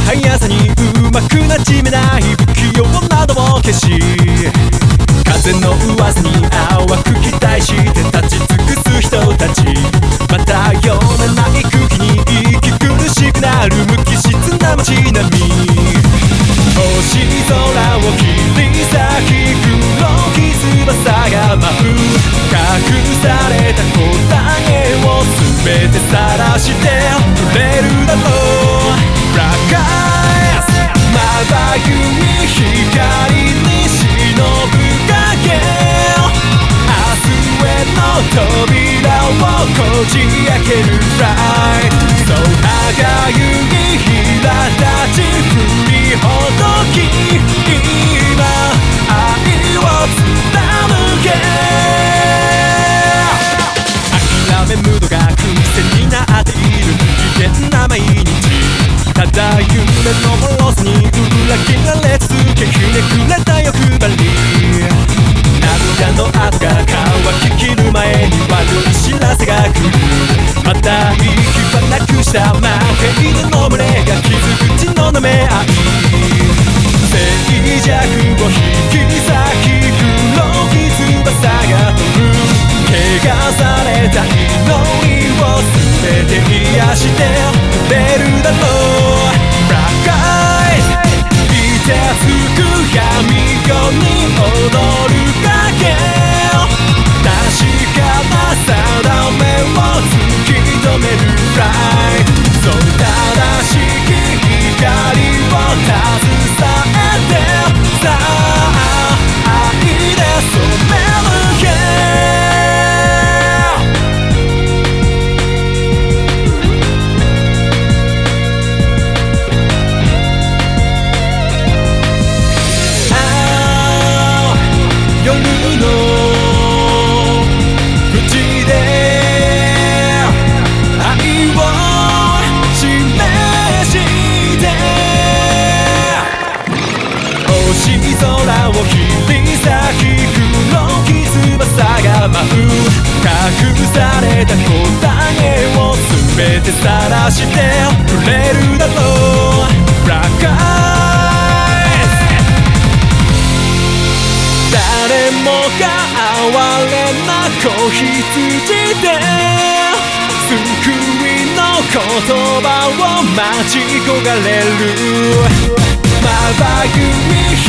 速さにうまくなじめない不器用などを消し、風の噂に淡く期待して立ち尽くす人たち、また読めない空気に息苦しくなる無機質な街並み、星空を切り裂き黒き翼が舞う、隠された答えを全て晒してくれるだろう。Black eyes まばゆい光に忍ぶ影、明日への扉をこじ開ける Right、 そう歯がゆい苛立ち振りほどき、今愛を貫け、諦めムードが癖になっている危険な毎日、ただ夢のもろさに裏切られ続けひねくれた欲張り、涙の跡が乾ききる前に悪い知らせが来る、また行き場なくした負け犬の群れが傷口の舐め合い、静寂を引き裂き黒き翼が飛ぶ、汚された祈りを全て癒してくれるだろう。 Black eyes 凍てつく闇夜に踊る影、確かな定めを突き止める Right、 そう正しき光を携えて、さあ愛で染め抜け、夜の口で愛を示して星空を切り裂き黒き翼が舞う、隠された答えを全て晒してくれるだろう。 Black eyes 誰もが哀れな子羊で救いの言葉を待ち焦がれる、まばゆい